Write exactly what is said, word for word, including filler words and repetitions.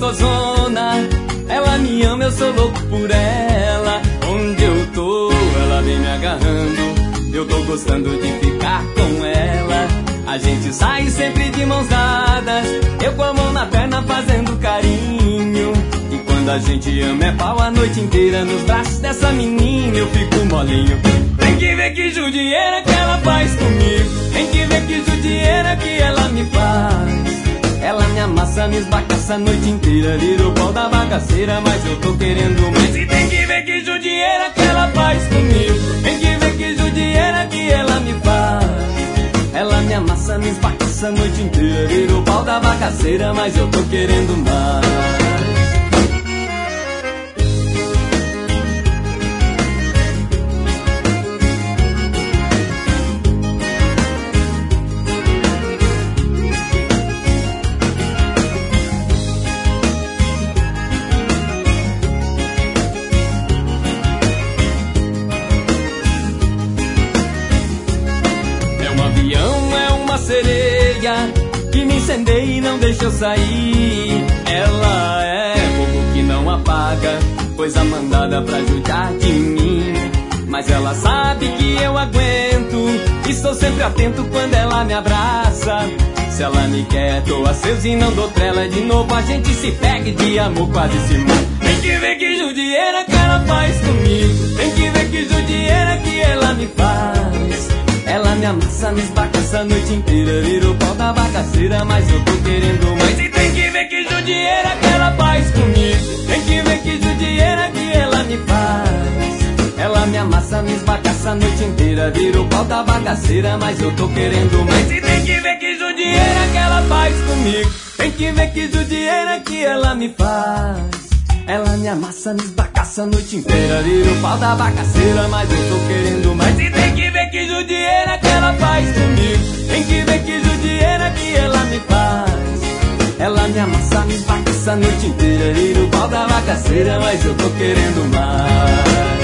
gozona. Ela me ama, eu sou louco por ela. Onde eu tô, ela vem me agarrando. Eu tô gostando de ficar com ela. A gente sai sempre de mãos dadas, eu com a mão na perna fazendo carinho. E quando a gente ama é pau a noite inteira. Nos braços dessa menina eu fico molinho. Tem que ver que judieira que ela faz comigo. Tem que ver que judieira que ela me faz. Ela me amassa, me esbacaça a noite inteira. Vira o pau da bagaceira, mas eu tô querendo mais. E tem que ver que judieira que ela faz comigo. Tem que ver que judieira que ela me faz. Ela me amassa, me esbacaça a noite inteira. Vira o pau da bagaceira, mas eu tô querendo mais. Que me incendeia e não deixa eu sair. Ela é fogo que não apaga, coisa mandada pra judiar de mim. Mas ela sabe que eu aguento e sou sempre atento quando ela me abraça. Se ela me quer, tô aceso e não dou trela. De novo a gente se pega e de amor quase se mata. Tem que ver que judieira que ela faz comigo. Tem que ver que judieira que ela me faz. Ela me amassa, me esbacaça a noite inteira. Vira o pau da bagaceira, mas eu tô querendo mais. E tem que ver que judieira que ela faz comigo. Tem que ver que judieira que ela me faz. Ela me amassa, me esbacaça a noite inteira. Vira o pau da bagaceira, mas eu tô querendo mais. E tem que ver que judieira que ela faz comigo. Tem que ver que judieira que ela me faz. Ela me amassa, me esbacaça a noite inteira. Vira o pau da bagaceira, mas eu tô querendo mais. E tem que ver que judieira que ela faz comigo. Tem que ver que judieira que ela me faz. Ela me amassa, me esbacaça a noite inteira. Vira o pau da bagaceira, mas eu tô querendo mais.